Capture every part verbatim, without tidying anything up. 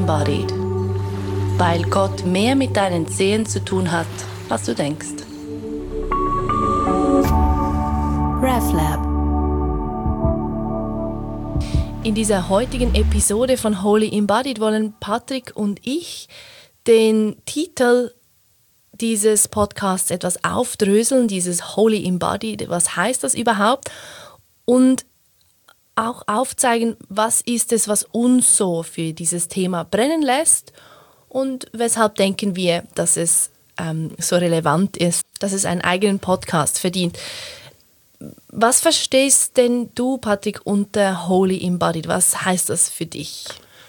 Embodied. Weil Gott mehr mit deinen Zehen zu tun hat, als du denkst. RefLab. In dieser heutigen Episode von Holy Embodied wollen Patrick und ich den Titel dieses Podcasts etwas aufdröseln, dieses Holy Embodied, was heißt das überhaupt? Und auch aufzeigen, was ist es, was uns so für dieses Thema brennen lässt und weshalb denken wir, dass es ähm, so relevant ist, dass es einen eigenen Podcast verdient. Was verstehst denn du, Patrick, unter Holy Embodied? Was heißt das für dich?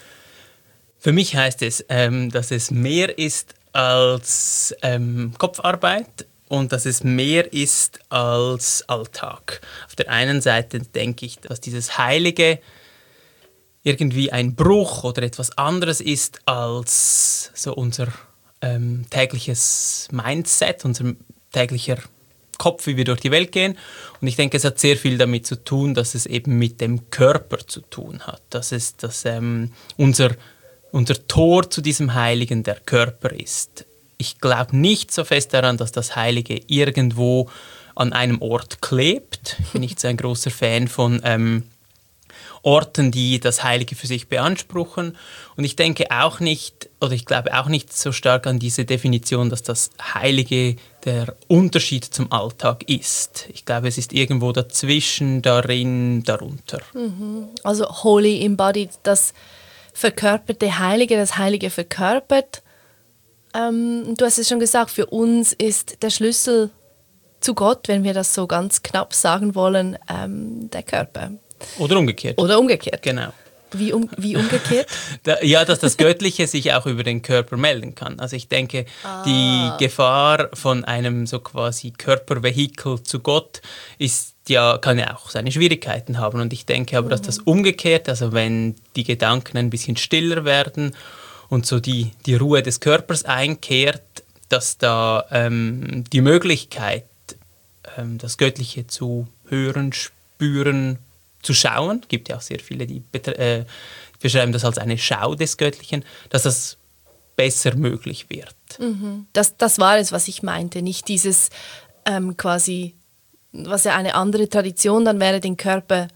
Für mich heißt es, ähm, dass es mehr ist als ähm, Kopfarbeit und dass es mehr ist als Alltag. Auf der einen Seite denke ich, dass dieses Heilige irgendwie ein Bruch oder etwas anderes ist als so unser ähm, tägliches Mindset, unser täglicher Kopf, wie wir durch die Welt gehen. Und ich denke, es hat sehr viel damit zu tun, dass es eben mit dem Körper zu tun hat. Dass es dass, ähm, unser, unser Tor zu diesem Heiligen der Körper ist. Ich glaube nicht so fest daran, dass das Heilige irgendwo an einem Ort klebt. Ich bin nicht so ein großer Fan von ähm, Orten, die das Heilige für sich beanspruchen. Und ich denke auch nicht, oder ich glaube auch nicht so stark an diese Definition, dass das Heilige der Unterschied zum Alltag ist. Ich glaube, es ist irgendwo dazwischen, darin, darunter. Mhm. Also Holy Embodied, das verkörperte Heilige, das Heilige verkörpert. Ähm, du hast es schon gesagt, für uns ist der Schlüssel zu Gott, wenn wir das so ganz knapp sagen wollen, ähm, der Körper. Oder umgekehrt. Oder umgekehrt. Genau. Wie, um, wie umgekehrt? Da, ja, dass das Göttliche sich auch über den Körper melden kann. Also ich denke, ah. die Gefahr von einem so quasi Körpervehikel zu Gott ist ja, kann ja auch seine Schwierigkeiten haben. Und ich denke aber, mhm. dass das umgekehrt, also wenn die Gedanken ein bisschen stiller werden und so die, die Ruhe des Körpers einkehrt, dass da ähm, die Möglichkeit, ähm, das Göttliche zu hören, spüren, zu schauen, gibt ja auch sehr viele, die betre- äh, beschreiben das als eine Schau des Göttlichen, dass das besser möglich wird. Mhm. Das, das war es, was ich meinte, nicht dieses ähm, quasi, was ja eine andere Tradition dann wäre, den Körper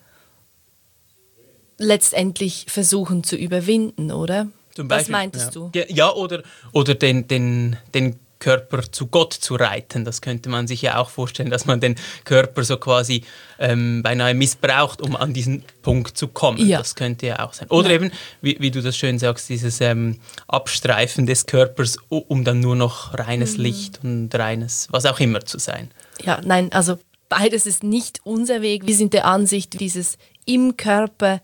letztendlich versuchen zu überwinden, oder? Zum Beispiel, was meintest ja. du? Ja, ja, oder, oder den, den, den Körper zu Gott zu reiten. Das könnte man sich ja auch vorstellen, dass man den Körper so quasi ähm, beinahe missbraucht, um an diesen Punkt zu kommen. Ja. Das könnte ja auch sein. Oder ja. eben, wie, wie du das schön sagst, dieses ähm, Abstreifen des Körpers, um dann nur noch reines mhm. Licht und reines was auch immer zu sein. Ja, nein, also beides ist nicht unser Weg. Wir sind der Ansicht, dieses im Körper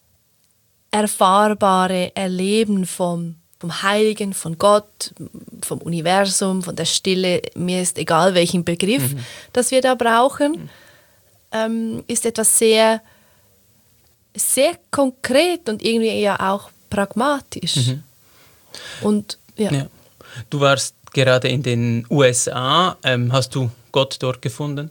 erfahrbare Erleben vom, vom Heiligen, von Gott, vom Universum, von der Stille, mir ist egal welchen Begriff, mhm. das wir da brauchen, mhm. ähm, ist etwas sehr, sehr konkret und irgendwie ja auch pragmatisch. Mhm. Und ja. ja. Du warst gerade in den U S A, ähm, hast du Gott dort gefunden?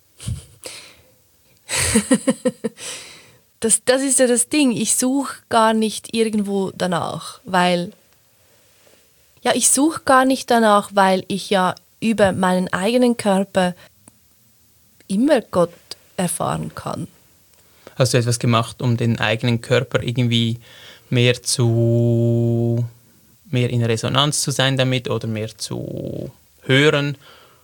Das, das ist ja das Ding, ich suche gar nicht irgendwo danach, weil, ja, ich suche gar nicht danach, weil ich ja über meinen eigenen Körper immer Gott erfahren kann. Hast du etwas gemacht, um den eigenen Körper irgendwie mehr zu, mehr in Resonanz zu sein damit oder mehr zu hören?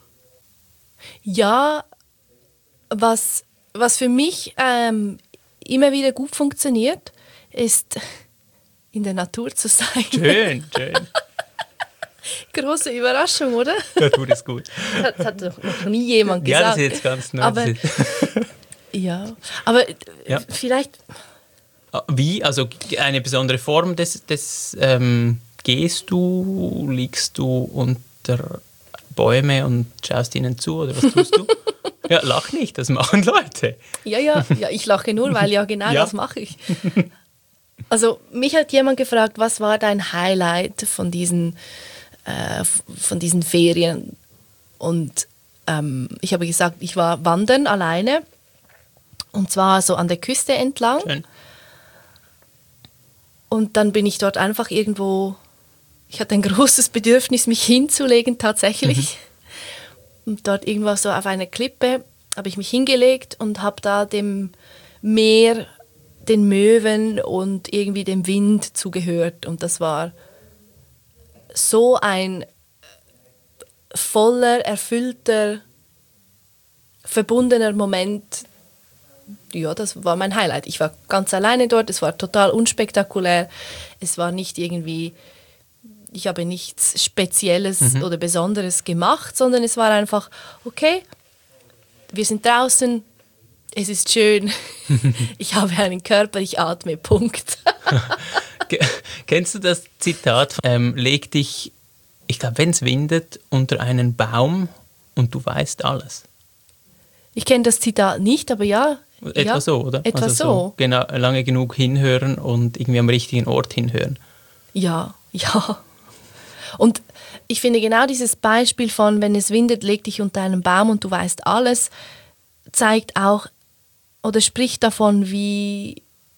Ja, was, was für mich ähm, immer wieder gut funktioniert, ist in der Natur zu sein. Schön, schön. Große Überraschung, oder? Natur ist gut. Das hat doch noch nie jemand gesagt. Ja, das ist jetzt ganz neu. Aber, ja, aber ja. vielleicht... Wie? Also eine besondere Form des, des ähm, gehst du, liegst du unter Bäume und schaust ihnen zu oder was tust du? Ja, lach nicht, das machen Leute. Ja, ja, ja, ich lache nur, weil ja genau ja. das mache ich. Also mich hat jemand gefragt, was war dein Highlight von diesen, äh, von diesen Ferien? Und ähm, ich habe gesagt, ich war wandern alleine und zwar so an der Küste entlang. Schön. Und dann bin ich dort einfach irgendwo, ich hatte ein großes Bedürfnis, mich hinzulegen tatsächlich. Mhm. Und dort irgendwo so auf einer Klippe habe ich mich hingelegt und habe da dem Meer, den Möwen und irgendwie dem Wind zugehört. Und das war so ein voller, erfüllter, verbundener Moment. Ja, das war mein Highlight. Ich war ganz alleine dort, es war total unspektakulär. Es war nicht irgendwie, ich habe nichts Spezielles mhm. oder Besonderes gemacht, sondern es war einfach, okay, wir sind draußen, es ist schön, ich habe einen Körper, ich atme, Punkt. Kennst du das Zitat, ähm, leg dich, ich glaube, wenn es windet, unter einen Baum und du weißt alles? Ich kenne das Zitat nicht, aber ja. Etwa ja, so, oder? Etwa also so. so. Genau, lange genug hinhören und irgendwie am richtigen Ort hinhören. Ja, ja. Und ich finde genau dieses Beispiel von, wenn es windet, leg dich unter einen Baum und du weißt alles, zeigt auch oder spricht davon, wie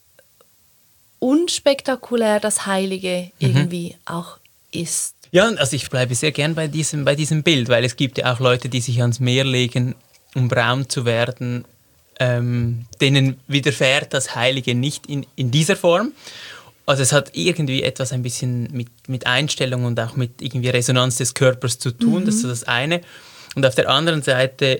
unspektakulär das Heilige mhm. irgendwie auch ist. Ja, also ich bleibe sehr gern bei diesem, bei diesem Bild, weil es gibt ja auch Leute, die sich ans Meer legen, um braun zu werden, ähm, denen widerfährt das Heilige nicht in, in dieser Form. Also es hat irgendwie etwas ein bisschen mit, mit Einstellung und auch mit irgendwie Resonanz des Körpers zu tun, mhm. das ist so das eine. Und auf der anderen Seite,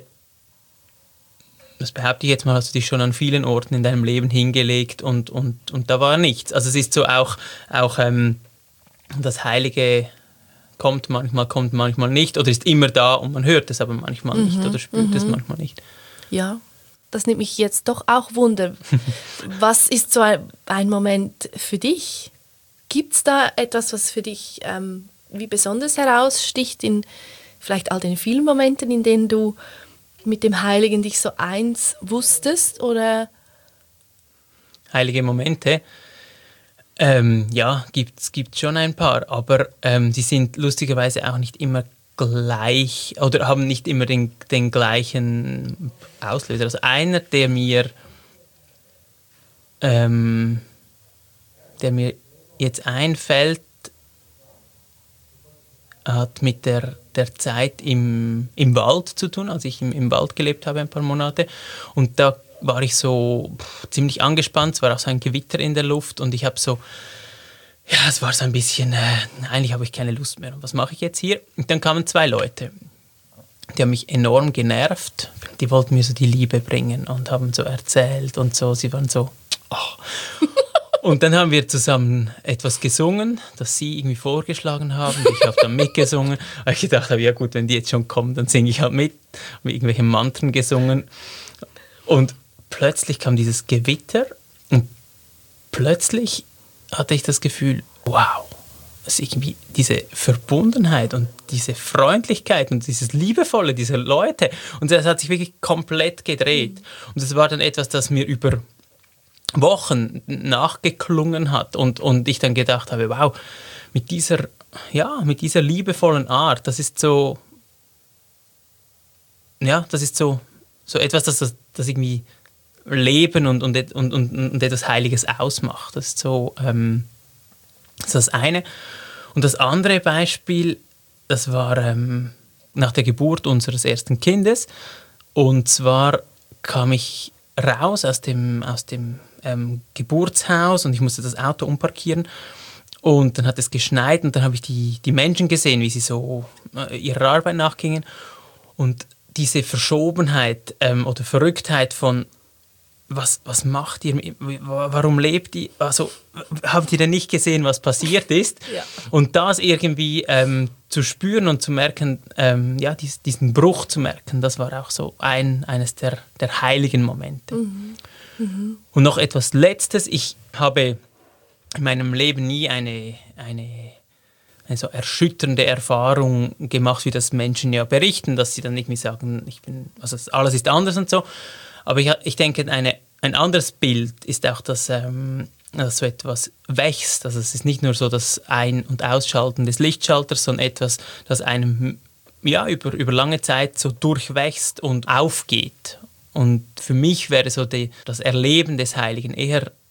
das behaupte ich jetzt mal, hast du dich schon an vielen Orten in deinem Leben hingelegt und, und, und da war nichts. Also es ist so auch, auch ähm, das Heilige kommt manchmal, kommt manchmal nicht oder ist immer da und man hört es aber manchmal mhm. nicht oder spürt mhm. es manchmal nicht. Ja, das nimmt mich jetzt doch auch Wunder. Was ist so ein, ein Moment für dich? Gibt es da etwas, was für dich ähm, wie besonders heraussticht in vielleicht all den vielen Momenten, in denen du mit dem Heiligen dich so eins wusstest? Oder? Heilige Momente? Ähm, ja, gibt es schon ein paar, aber ähm, die sind lustigerweise auch nicht immer gleich oder haben nicht immer den, den gleichen Auslöser. Also einer, der mir, ähm, der mir jetzt einfällt, hat mit der, der Zeit im, im Wald zu tun, als ich im, im Wald gelebt habe ein paar Monate. Und da war ich so pff, ziemlich angespannt, es war auch so ein Gewitter in der Luft und ich habe so, ja, es war so ein bisschen, äh, eigentlich habe ich keine Lust mehr. Und was mache ich jetzt hier? Und dann kamen zwei Leute, die haben mich enorm genervt. Die wollten mir so die Liebe bringen und haben so erzählt und so. Sie waren so, oh. Und dann haben wir zusammen etwas gesungen, das sie irgendwie vorgeschlagen haben. Ich habe dann mitgesungen. Weil ich gedacht habe, ja gut, wenn die jetzt schon kommen, dann singe ich halt mit. Habe irgendwelche Mantren gesungen. Und plötzlich kam dieses Gewitter und plötzlich hatte ich das Gefühl, wow, also irgendwie diese Verbundenheit und diese Freundlichkeit und dieses Liebevolle dieser Leute. Und das hat sich wirklich komplett gedreht. Und es war dann etwas, das mir über Wochen nachgeklungen hat und, und ich dann gedacht habe, wow, mit dieser, ja, mit dieser liebevollen Art, das ist so, ja, das ist so, so etwas, das, das, das irgendwie Leben und, und, und, und etwas Heiliges ausmacht. Das ist so ähm, das, ist das eine. Und das andere Beispiel, das war ähm, nach der Geburt unseres ersten Kindes. Und zwar kam ich raus aus dem, aus dem ähm, Geburtshaus und ich musste das Auto umparkieren. Und dann hat es geschneit und dann habe ich die, die Menschen gesehen, wie sie so äh, ihrer Arbeit nachgingen. Und diese Verschobenheit ähm, oder Verrücktheit von Was, was macht ihr? Warum lebt ihr? Also, habt ihr denn nicht gesehen, was passiert ist? Ja. Und das irgendwie ähm, zu spüren und zu merken, ähm, ja, dies, diesen Bruch zu merken, das war auch so ein, eines der, der heiligen Momente. Mhm. Mhm. Und noch etwas Letztes. Ich habe in meinem Leben nie eine, eine, eine so erschütternde Erfahrung gemacht, wie das Menschen ja berichten, dass sie dann irgendwie sagen, ich bin, also alles ist anders und so. Aber ich, ich denke, eine, ein anderes Bild ist auch, dass, ähm, dass so etwas wächst. Also es ist nicht nur so das Ein- und Ausschalten des Lichtschalters, sondern etwas, das einem ja, über, über lange Zeit so durchwächst und aufgeht. Und für mich wäre so die, das Erleben des Heiligen eher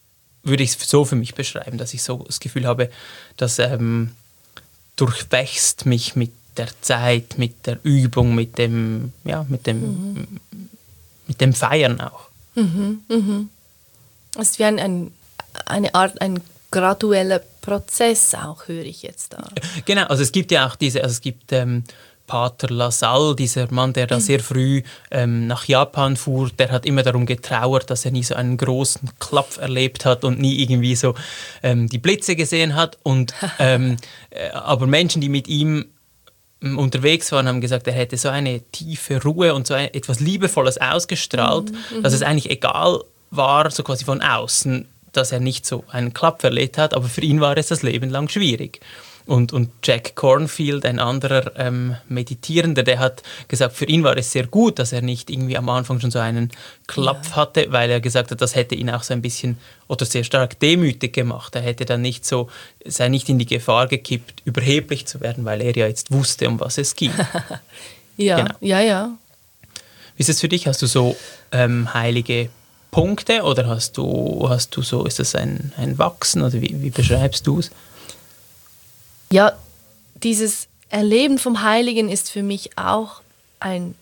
würde ich es so für mich beschreiben, dass ich so das Gefühl habe, das ähm, durchwächst mich mit der Zeit, mit der Übung, mit dem, ja, mit dem, mhm. mit dem Feiern auch. Mhm, mhm. Es ist wie ein, ein, eine Art, ein gradueller Prozess auch, höre ich jetzt da. Genau, also es gibt ja auch diese, also es gibt ähm, Pater Lassalle, dieser Mann, der da sehr früh ähm, nach Japan fuhr, der hat immer darum getrauert, dass er nie so einen großen Klapp erlebt hat und nie irgendwie so ähm, die Blitze gesehen hat. Und, ähm, äh, aber Menschen, die mit ihm ähm, unterwegs waren, haben gesagt, er hätte so eine tiefe Ruhe und so ein, etwas Liebevolles ausgestrahlt, mhm, dass es eigentlich egal war, so quasi von außen, dass er nicht so einen Klapp erlebt hat, aber für ihn war es das Leben lang schwierig. Und, und Jack Cornfield, ein anderer ähm, Meditierender, der hat gesagt, für ihn war es sehr gut, dass er nicht irgendwie am Anfang schon so einen Klapp ja. hatte, weil er gesagt hat, das hätte ihn auch so ein bisschen oder sehr stark demütig gemacht. Er hätte dann nicht so, sei nicht in die Gefahr gekippt, überheblich zu werden, weil er ja jetzt wusste, um was es ging. ja, genau. ja, ja. Wie ist es für dich? Hast du so ähm, heilige Punkte oder hast du, hast du so, ist das ein, ein Wachsen oder wie, wie beschreibst du es? Ja, dieses Erleben vom Heiligen ist für mich auch ein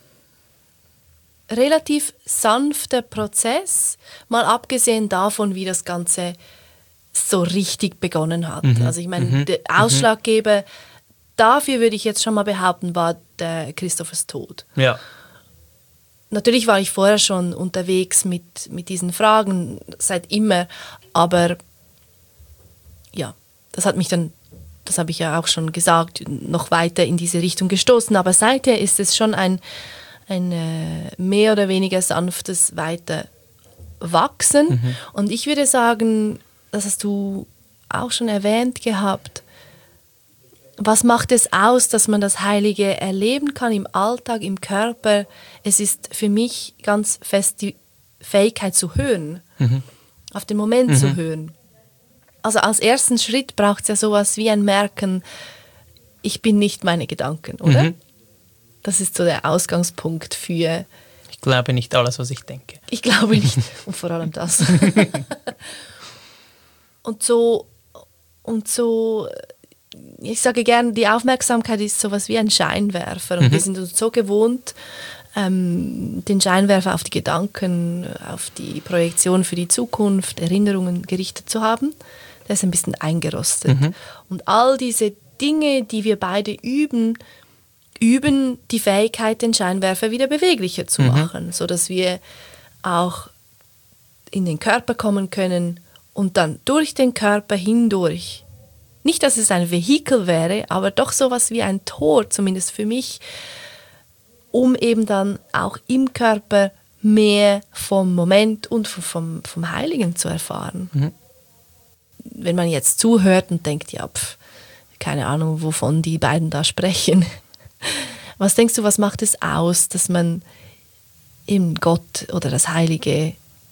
relativ sanfter Prozess, mal abgesehen davon, wie das Ganze so richtig begonnen hat. Mhm. Also ich meine, mhm. der Ausschlaggeber dafür, würde ich jetzt schon mal behaupten, war der Christophers Tod. Ja. Natürlich war ich vorher schon unterwegs mit, mit diesen Fragen, seit immer, aber ja, das hat mich dann, das habe ich ja auch schon gesagt, noch weiter in diese Richtung gestoßen. Aber seither ist es schon ein, ein äh, mehr oder weniger sanftes Weiterwachsen. Mhm. Und ich würde sagen, das hast du auch schon erwähnt gehabt, was macht es aus, dass man das Heilige erleben kann im Alltag, im Körper? Es ist für mich ganz fest die Fähigkeit zu hören, mhm. auf den Moment mhm. zu hören. Also als ersten Schritt braucht es ja sowas wie ein Merken, ich bin nicht meine Gedanken, oder? Mhm. Das ist so der Ausgangspunkt für... Ich glaube nicht alles, was ich denke. Ich glaube nicht. Und vor allem das. und so... Und so... Ich sage gerne, die Aufmerksamkeit ist sowas wie ein Scheinwerfer. Und mhm. wir sind uns so gewohnt, ähm, den Scheinwerfer auf die Gedanken, auf die Projektion für die Zukunft, Erinnerungen gerichtet zu haben. Der ist ein bisschen eingerostet. Mhm. Und all diese Dinge, die wir beide üben, üben die Fähigkeit, den Scheinwerfer wieder beweglicher zu mhm. machen, sodass wir auch in den Körper kommen können und dann durch den Körper hindurch. Nicht, dass es ein Vehikel wäre, aber doch sowas wie ein Tor, zumindest für mich, um eben dann auch im Körper mehr vom Moment und vom, vom Heiligen zu erfahren. Mhm. Wenn man jetzt zuhört und denkt, ja, pf, keine Ahnung, wovon die beiden da sprechen. Was denkst du, was macht es aus, dass man eben Gott oder das Heilige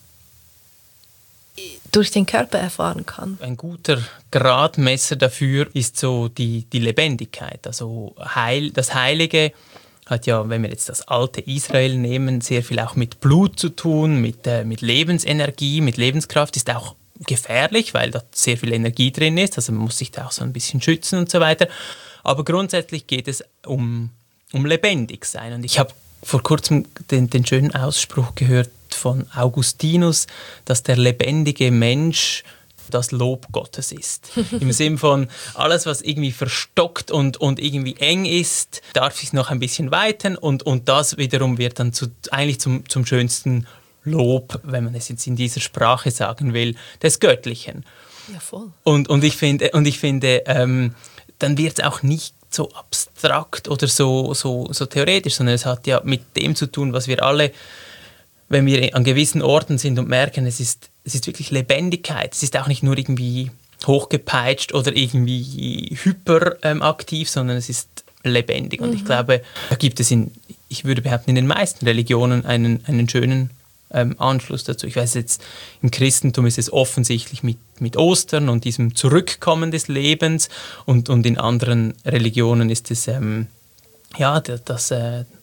durch den Körper erfahren kann? Ein guter Gradmesser dafür ist so die, die Lebendigkeit. Also Heil, das Heilige hat ja, wenn wir jetzt das alte Israel nehmen, sehr viel auch mit Blut zu tun, mit, äh, mit Lebensenergie, mit Lebenskraft. Ist auch gefährlich, weil da sehr viel Energie drin ist. Also man muss sich da auch so ein bisschen schützen und so weiter. Aber grundsätzlich geht es um, um lebendig sein. Und ich habe vor kurzem den, den schönen Ausspruch gehört von Augustinus, dass der lebendige Mensch das Lob Gottes ist. Im Sinn von, alles, was irgendwie verstockt und, und irgendwie eng ist, darf sich noch ein bisschen weiten und, und das wiederum wird dann zu, eigentlich zum, zum schönsten Lob, wenn man es jetzt in dieser Sprache sagen will, des Göttlichen. Ja, voll. Und, und ich finde, und ich finde ähm, dann wird es auch nicht so abstrakt oder so, so, so theoretisch, sondern es hat ja mit dem zu tun, was wir alle, wenn wir an gewissen Orten sind und merken, es ist, es ist wirklich Lebendigkeit. Es ist auch nicht nur irgendwie hochgepeitscht oder irgendwie hyperaktiv, ähm, sondern es ist lebendig. Und mhm. ich glaube, da gibt es in, ich würde behaupten, in den meisten Religionen einen, einen schönen ähm, Anschluss dazu. Ich weiß jetzt, im Christentum ist es offensichtlich mit, mit Ostern und diesem Zurückkommen des Lebens und, und in anderen Religionen ist es ähm, ja, das, äh,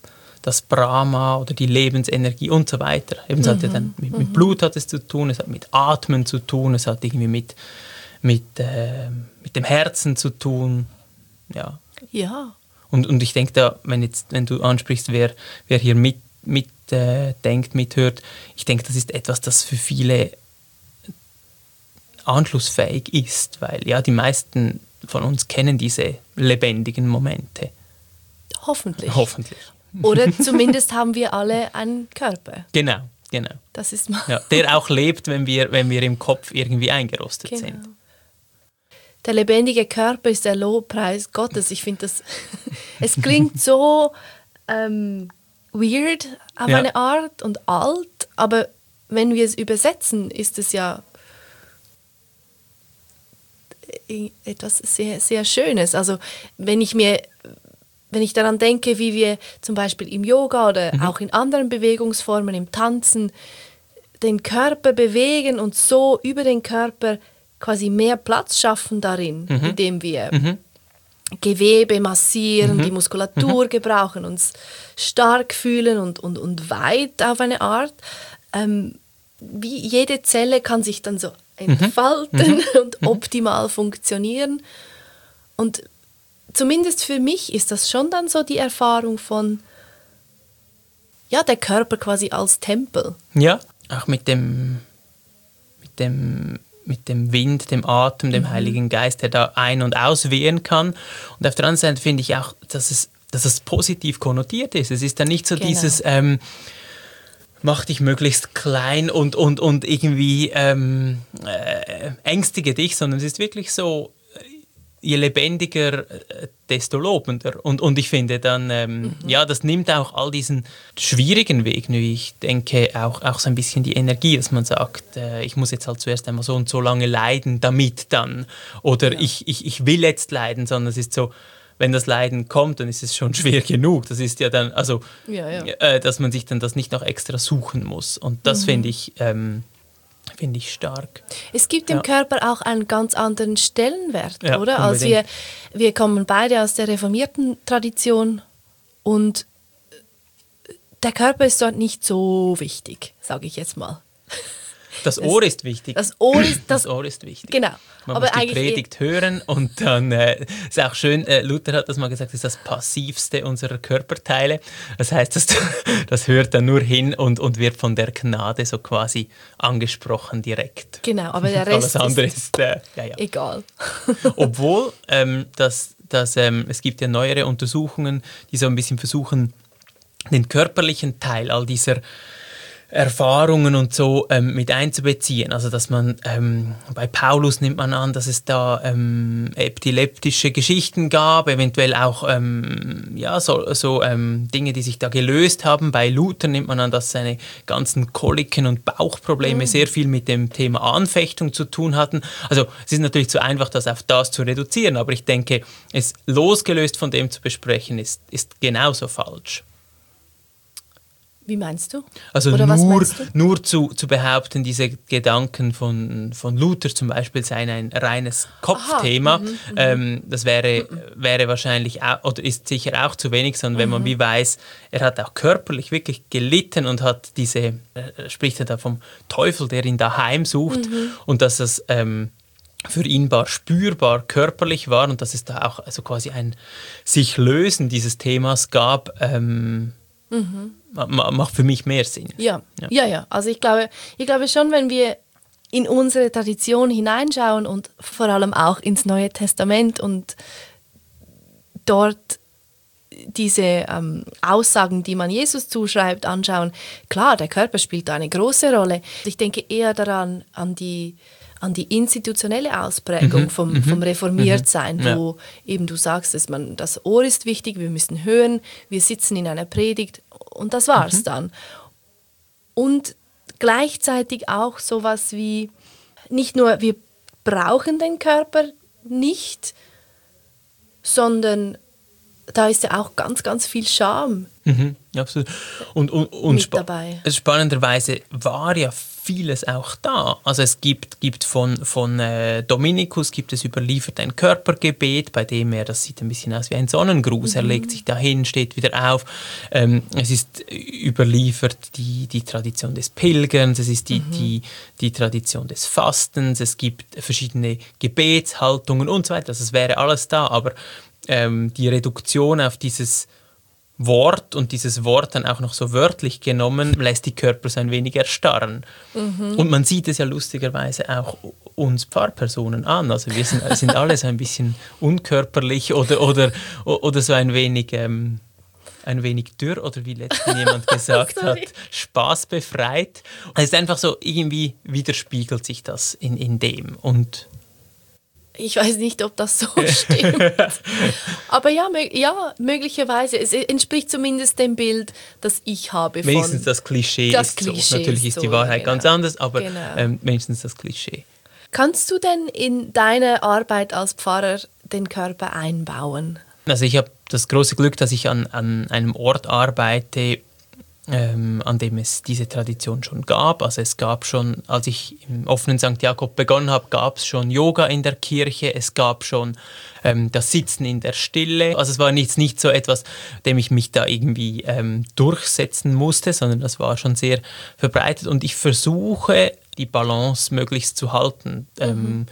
das Prana oder die Lebensenergie und so weiter. Eben, es mhm. hat ja dann mit, mit Blut hat es zu tun, es hat mit Atmen zu tun, es hat irgendwie mit, mit, äh, mit dem Herzen zu tun. Ja. Ja. Und, und ich denke da, wenn, jetzt, wenn du ansprichst, wer, wer hier mit, mit äh, denkt, mithört, ich denke, das ist etwas, das für viele anschlussfähig ist, weil ja die meisten von uns kennen diese lebendigen Momente. Hoffentlich. Hoffentlich. Oder zumindest haben wir alle einen Körper. Genau, genau. Das ist mal. Ja, der auch lebt, wenn wir, wenn wir im Kopf irgendwie eingerostet Genau. sind. Der lebendige Körper ist der Lobpreis Gottes. Ich finde das, es klingt so ähm, weird auf ja. eine Art und alt, aber wenn wir es übersetzen, ist es ja etwas sehr, sehr Schönes. Also wenn ich mir, wenn ich daran denke, wie wir zum Beispiel im Yoga oder mhm. auch in anderen Bewegungsformen, im Tanzen, den Körper bewegen und so über den Körper quasi mehr Platz schaffen darin, mhm. indem wir mhm. Gewebe massieren, mhm. die Muskulatur mhm. gebrauchen, uns stark fühlen und, und, und weit auf eine Art. Ähm, wie jede Zelle kann sich dann so entfalten mhm. und optimal funktionieren. Und zumindest für mich ist das schon dann so die Erfahrung von, ja, der Körper quasi als Tempel. Ja, auch mit dem, mit dem, mit dem Wind, dem Atem, dem mhm. Heiligen Geist, der da ein- und auswehen kann. Und auf der anderen Seite finde ich auch, dass es, dass es positiv konnotiert ist. Es ist dann nicht so genau. dieses... Ähm, mach dich möglichst klein und, und, und irgendwie ähm, äh, ängstige dich, sondern es ist wirklich so, je lebendiger, äh, desto lobender. Und, und ich finde dann, ähm, mhm. ja, das nimmt auch all diesen schwierigen Weg, wie ich denke, auch, auch so ein bisschen die Energie, dass man sagt, äh, ich muss jetzt halt zuerst einmal so und so lange leiden, damit dann. Oder ja. ich, ich, ich will jetzt leiden, sondern es ist so, wenn das Leiden kommt, dann ist es schon schwer genug. Das ist ja dann, also, ja, ja. Äh, dass man sich dann das nicht noch extra suchen muss. Und das mhm. finde ich, ähm, finde ich stark. Es gibt im ja. Körper auch einen ganz anderen Stellenwert, ja, oder? Also wir, wir kommen beide aus der reformierten Tradition und der Körper ist dort nicht so wichtig, sage ich jetzt mal. Das Ohr ist wichtig. Das Ohr ist, das, das Ohr ist wichtig. Genau. Man aber muss die Predigt hören und dann äh, ist auch schön, äh, Luther hat das mal gesagt, ist das passivste unserer Körperteile. Das heißt, das, das hört dann nur hin und, und wird von der Gnade so quasi angesprochen direkt. Genau, aber der Rest Alles andere ist, ist äh, ja, ja. egal. Obwohl, ähm, das, das, ähm, es gibt ja neuere Untersuchungen, die so ein bisschen versuchen, den körperlichen Teil all dieser Erfahrungen und so ähm, mit einzubeziehen. Also dass man, ähm, bei Paulus nimmt man an, dass es da ähm, epileptische Geschichten gab, eventuell auch ähm, ja, so, so ähm, Dinge, die sich da gelöst haben. Bei Luther nimmt man an, dass seine ganzen Koliken und Bauchprobleme mhm. sehr viel mit dem Thema Anfechtung zu tun hatten. Also es ist natürlich zu einfach, das auf das zu reduzieren, aber ich denke, es losgelöst von dem zu besprechen, ist, ist genauso falsch. Wie meinst du? Also Oder nur, was meinst du? nur zu, zu behaupten, diese Gedanken von, von Luther zum Beispiel seien ein reines Kopfthema, mhm, ähm, das wäre, mhm. wäre wahrscheinlich auch, oder ist sicher auch zu wenig, sondern mhm. wenn man wie weiß, er hat auch körperlich wirklich gelitten und hat diese, er spricht ja da vom Teufel, der ihn da heimsucht mhm. und dass das ähm, für ihn war spürbar körperlich war und dass es da auch also quasi ein sich lösen dieses Themas gab, ähm, mhm. macht für mich mehr Sinn. Ja, ja, ja. ja. Also ich glaube, ich glaube schon, wenn wir in unsere Tradition hineinschauen und vor allem auch ins Neue Testament und dort diese ähm, Aussagen, die man Jesus zuschreibt, anschauen, klar, der Körper spielt da eine große Rolle. Ich denke eher daran, an die an die institutionelle Ausprägung mhm, vom, mhm, vom Reformiertsein, mhm, wo ja. eben du sagst, dass man, das Ohr ist wichtig, wir müssen hören, wir sitzen in einer Predigt und das war's mhm. dann. Und gleichzeitig auch sowas wie, nicht nur wir brauchen den Körper nicht, sondern da ist ja auch ganz, ganz viel Scham Mhm, absolut. Und, und, und mit spa- dabei. spannenderweise war ja vieles auch da. Also es gibt, gibt von, von äh, Dominikus gibt es überliefert ein Körpergebet, bei dem er, das sieht ein bisschen aus wie ein Sonnengruß, mhm. er legt sich dahin, steht wieder auf. Ähm, es ist überliefert die, die Tradition des Pilgerns, es ist die, mhm. die, die Tradition des Fastens, es gibt verschiedene Gebetshaltungen und so weiter. Also es wäre alles da, aber ähm, die Reduktion auf dieses Wort und dieses Wort dann auch noch so wörtlich genommen, lässt die Körper so ein wenig erstarren. Mhm. Und man sieht es ja lustigerweise auch uns Pfarrpersonen an. Also wir sind, sind alle so ein bisschen unkörperlich oder, oder, oder so ein wenig, ähm, ein wenig dürr oder wie letztens jemand gesagt hat, spaßbefreit. Es ist einfach so, irgendwie widerspiegelt sich das in, in dem. Und ich weiß nicht, ob das so stimmt. Aber ja, mö- ja, möglicherweise. Es entspricht zumindest dem Bild, das ich habe. Von wenigstens das Klischee das ist Klischee so. Natürlich ist so, die Wahrheit genau. ganz anders, aber Genau. ähm, wenigstens das Klischee. Kannst du denn in deine Arbeit als Pfarrer den Körper einbauen? Also ich habe das große Glück, dass ich an, an einem Ort arbeite, Ähm, an dem es diese Tradition schon gab. Also es gab schon, als ich im offenen Sankt Jakob begonnen habe, gab es schon Yoga in der Kirche, es gab schon ähm, das Sitzen in der Stille. Also es war nicht, nicht so etwas, dem ich mich da irgendwie ähm, durchsetzen musste, sondern das war schon sehr verbreitet und ich versuche, die Balance möglichst zu halten. Mhm. Ähm,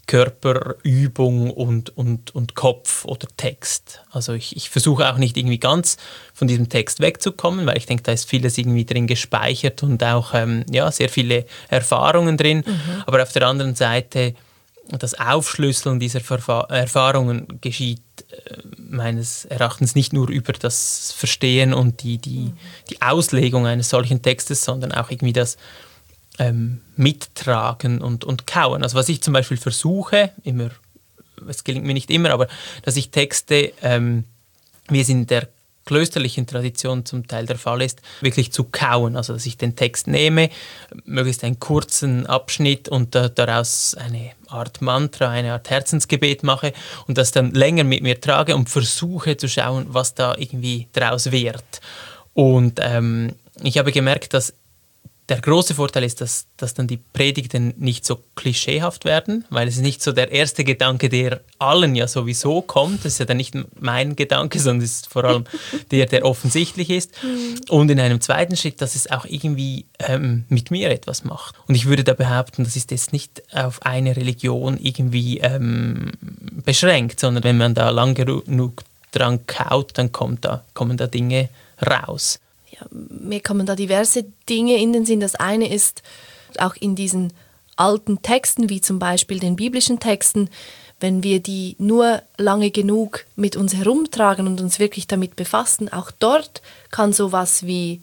Körperübung und, und, und Kopf oder Text. Also ich, ich versuche auch nicht irgendwie ganz von diesem Text wegzukommen, weil ich denke, da ist vieles irgendwie drin gespeichert und auch ähm, ja, sehr viele Erfahrungen drin. Mhm. Aber auf der anderen Seite, das Aufschlüsseln dieser Verfa- Erfahrungen geschieht äh, meines Erachtens nicht nur über das Verstehen und die, die, mhm. die Auslegung eines solchen Textes, sondern auch irgendwie das Ähm, mittragen und, und kauen. Also was ich zum Beispiel versuche, immer, es gelingt mir nicht immer, aber dass ich Texte, ähm, wie es in der klösterlichen Tradition zum Teil der Fall ist, wirklich zu kauen. Also dass ich den Text nehme, möglichst einen kurzen Abschnitt und da, daraus eine Art Mantra, eine Art Herzensgebet mache und das dann länger mit mir trage und versuche zu schauen, was da irgendwie draus wird. Und ähm, ich habe gemerkt, dass der große Vorteil ist, dass, dass dann die Predigten nicht so klischeehaft werden, weil es ist nicht so der erste Gedanke, der allen ja sowieso kommt. Das ist ja dann nicht mein Gedanke, sondern es ist vor allem der, der offensichtlich ist. Und in einem zweiten Schritt, dass es auch irgendwie ähm, mit mir etwas macht. Und ich würde da behaupten, das ist jetzt nicht auf eine Religion irgendwie ähm, beschränkt, sondern wenn man da lang genug dran kaut, dann kommt da, kommen da Dinge raus. Mir kommen da diverse Dinge in den Sinn. Das eine ist auch in diesen alten Texten, wie zum Beispiel den biblischen Texten, wenn wir die nur lange genug mit uns herumtragen und uns wirklich damit befassen, auch dort kann sowas wie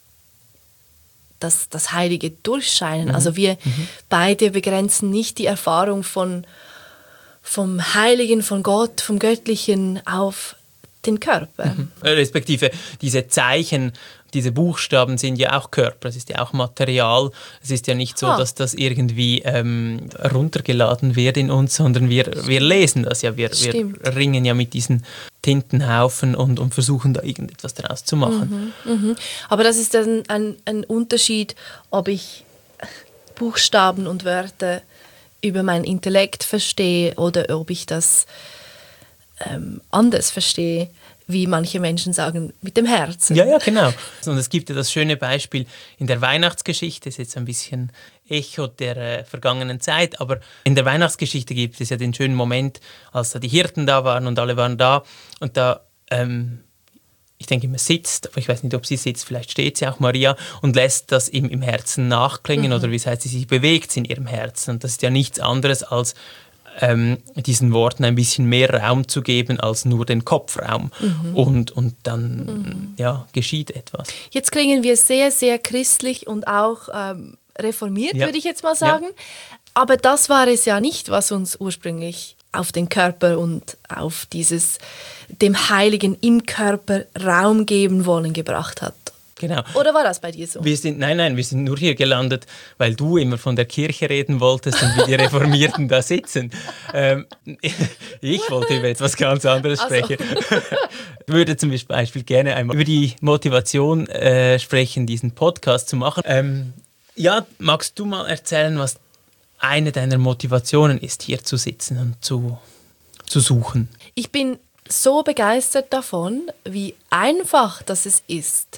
das, das Heilige durchscheinen. Mhm. Also wir mhm. beide begrenzen nicht die Erfahrung von, vom Heiligen, von Gott, vom Göttlichen auf den Körper. Mhm. Respektive diese Zeichen, diese Buchstaben sind ja auch Körper, es ist ja auch Material. Es ist ja nicht so, ah. dass das irgendwie ähm, runtergeladen wird in uns, sondern wir, wir lesen das ja. Wir, wir ringen ja mit diesen Tintenhaufen und, und versuchen da irgendetwas daraus zu machen. Mhm, mhm. Aber das ist dann ein, ein Unterschied, ob ich Buchstaben und Wörter über meinen Intellekt verstehe oder ob ich das ähm, anders verstehe, wie manche Menschen sagen, mit dem Herzen. Ja, ja, genau. Und es gibt ja das schöne Beispiel in der Weihnachtsgeschichte, das ist jetzt ein bisschen Echo der äh, vergangenen Zeit, aber in der Weihnachtsgeschichte gibt es ja den schönen Moment, als da die Hirten da waren und alle waren da und da, ähm, ich denke immer sitzt, aber ich weiß nicht, ob sie sitzt, vielleicht steht sie auch, Maria, und lässt das im, im Herzen nachklingen mhm. oder wie es heißt, sie sich bewegt in ihrem Herzen. Und das ist ja nichts anderes als Ähm, diesen Worten ein bisschen mehr Raum zu geben als nur den Kopfraum. Mhm. Und, und dann mhm. ja, geschieht etwas. Jetzt klingen wir sehr, sehr christlich und auch ähm, reformiert, ja. würde ich jetzt mal sagen. Ja. Aber das war es ja nicht, was uns ursprünglich auf den Körper und auf dieses dem Heiligen im Körper Raum geben wollen gebracht hat. Genau. Oder war das bei dir so? Wir sind, nein, nein, wir sind nur hier gelandet, weil du immer von der Kirche reden wolltest und wir die Reformierten da sitzen. Ähm, ich wollte über etwas ganz anderes Also. sprechen. Ich würde zum Beispiel gerne einmal über die Motivation äh, sprechen, diesen Podcast zu machen. Ähm, ja, magst du mal erzählen, was eine deiner Motivationen ist, hier zu sitzen und zu, zu suchen? Ich bin so begeistert davon, wie einfach das es ist.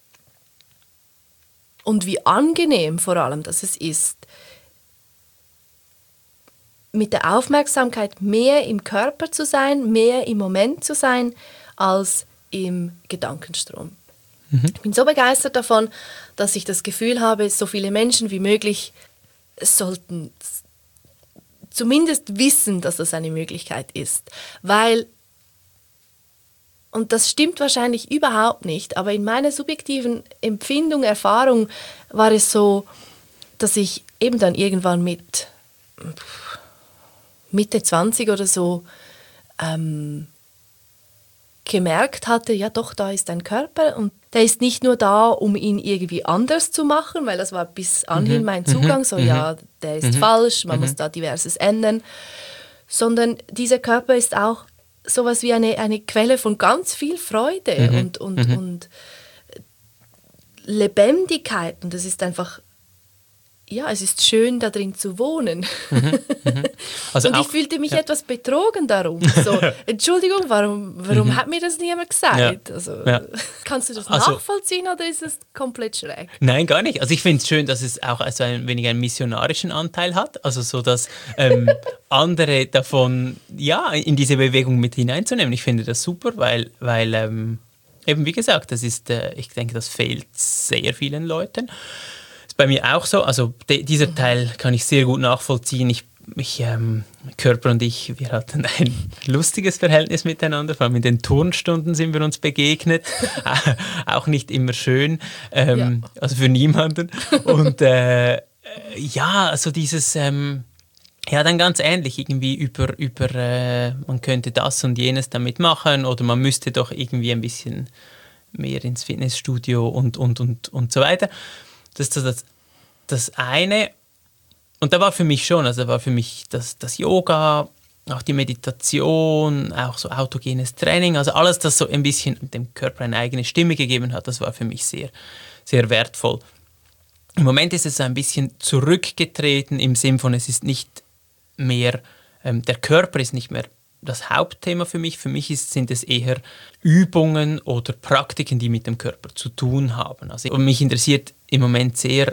Und wie angenehm vor allem das es ist, mit der Aufmerksamkeit mehr im Körper zu sein, mehr im Moment zu sein, als im Gedankenstrom. Mhm. Ich bin so begeistert davon, dass ich das Gefühl habe, so viele Menschen wie möglich sollten zumindest wissen, dass das eine Möglichkeit ist. Weil, und das stimmt wahrscheinlich überhaupt nicht, aber in meiner subjektiven Empfindung, Erfahrung war es so, dass ich eben dann irgendwann mit Mitte zwanzig oder so ähm, gemerkt hatte, ja doch, da ist ein Körper und der ist nicht nur da, um ihn irgendwie anders zu machen, weil das war bis anhin mein Zugang, so ja, der ist falsch, man muss da Diverses ändern, sondern dieser Körper ist auch sowas wie eine, eine Quelle von ganz viel Freude mhm. und, und, mhm. und Lebendigkeit. Und es ist einfach, ja, es ist schön, da drin zu wohnen. Mhm. Mhm. Also und auch, ich fühlte mich ja. etwas betrogen darum. So, Entschuldigung, warum, warum mhm. hat mir das niemand gesagt? Ja. Also, ja. Kannst du das also, nachvollziehen oder ist es komplett schräg? Nein, gar nicht. Also ich finde es schön, dass es auch also ein wenig einen missionarischen Anteil hat. Also so, dass ähm, andere davon ja, in diese Bewegung mit hineinzunehmen. Ich finde das super, weil, weil ähm, eben wie gesagt, das ist, äh, ich denke, das fehlt sehr vielen Leuten. Bei mir auch so, also de, dieser Teil kann ich sehr gut nachvollziehen. Ich, ich ähm, Körper und ich, wir hatten ein lustiges Verhältnis miteinander, vor allem in den Turnstunden sind wir uns begegnet, auch nicht immer schön, ähm, ja. also für niemanden. Und äh, ja, also dieses, ähm, ja dann ganz ähnlich, irgendwie über, über äh, man könnte das und jenes damit machen oder man müsste doch irgendwie ein bisschen mehr ins Fitnessstudio und, und, und, und so weiter. Das ist das, das eine. Und da war für mich schon, also war für mich das, das Yoga, auch die Meditation, auch so autogenes Training, also alles, das so ein bisschen dem Körper eine eigene Stimme gegeben hat, das war für mich sehr, sehr wertvoll. Im Moment ist es so ein bisschen zurückgetreten im Sinn von, es ist nicht mehr, ähm, der Körper ist nicht mehr das Hauptthema für mich. Für mich ist, sind es eher Übungen oder Praktiken, die mit dem Körper zu tun haben. Also mich interessiert im Moment sehr